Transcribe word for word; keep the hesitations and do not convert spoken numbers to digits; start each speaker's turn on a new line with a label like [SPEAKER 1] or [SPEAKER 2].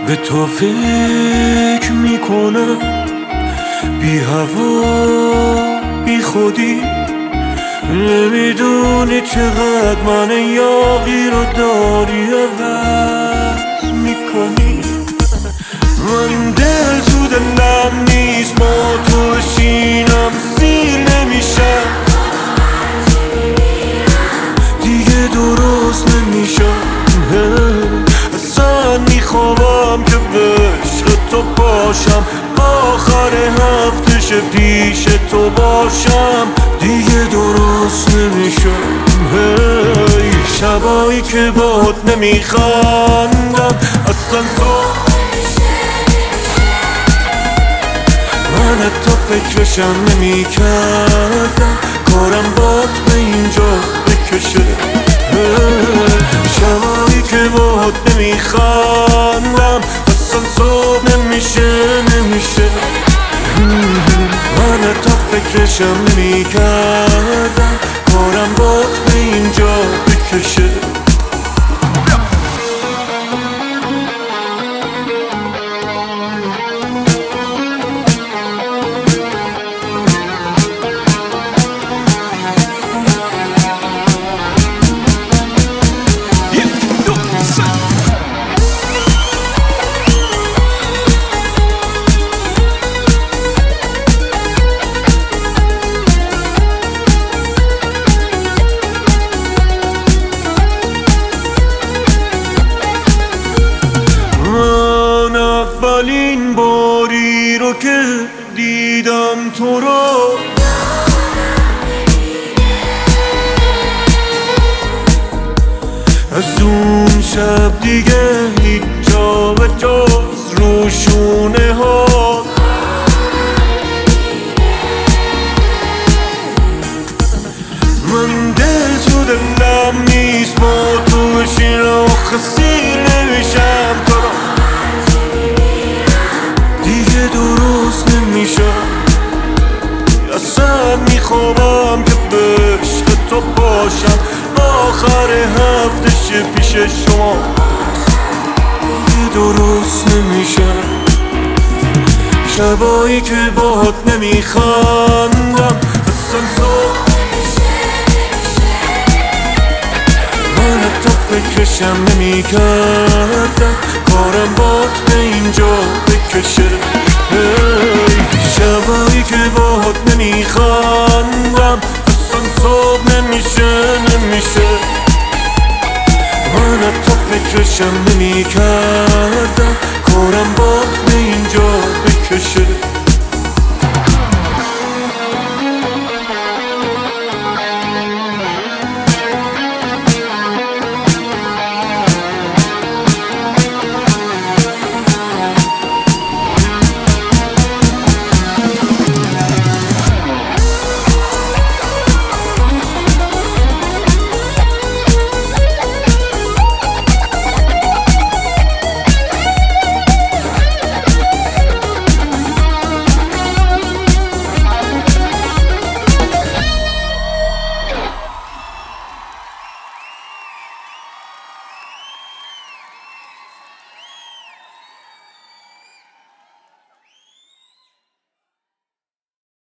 [SPEAKER 1] به تو فکر میکنم بی هوا بی خودی، نمیدونی چقدر من یاغی رو داری عوض میکنی. من دل تو دلم نیست، با تو شینم سیر نمیشم، دیگه درست نمیشم. اصلا میخوام که به عشق تو باشم، آخر هفتش پیش تو باشم، دیگه درست نمیشم. هی شبایی که باهات نمیخندم اصلا تو، من حتی فکرشم نمیکردم کارم بات به اینجا بکشه. شبایی که باهات نمیخندم اصلا صبح نمیشه نمیشه. من حتی فکرشم نمیکردم کارم بات به اینجا بکشه. اولین باری رو که دیدم تو رو، از اون شب دیگه هیچ جا به جز روشونه ها، من دل تو دلم نیست، با تو بشینم آخه سیر نمیشم. تو رو دیگه درست نمیشم، اصلا میخوام که به عشق تو باشم، آخر هفتش پیش شما، دیگه درست نمیشم. شبایی که باهات نمیخندم اصلا صبح، من حتی فکرشم نمیکردم کارم بات به اینجا بکشه. شبایی که باهات نمیخندم اصلا صبح نمیشه نمیشه. من حتی فکرشم نمیکردم